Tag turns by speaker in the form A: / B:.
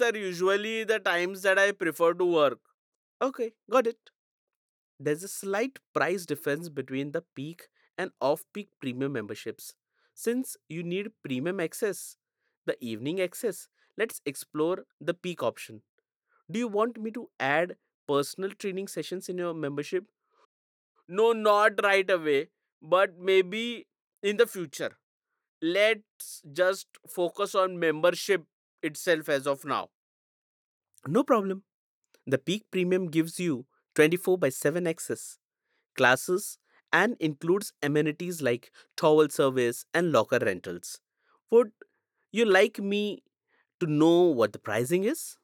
A: are usually the times that I prefer to work. Okay, got it. There's a slight price difference between the peak and off peak premium memberships. Since you need premium access, the evening access, let's explore the peak option. Do you want me to add personal training sessions in your membership? No, not right away, but maybe in the future. Let's just focus on membership itself as of now. No problem. The peak premium gives you 24 by 7 access, classes, and includes amenities like towel service and locker rentals. Would you like me to know what the pricing is?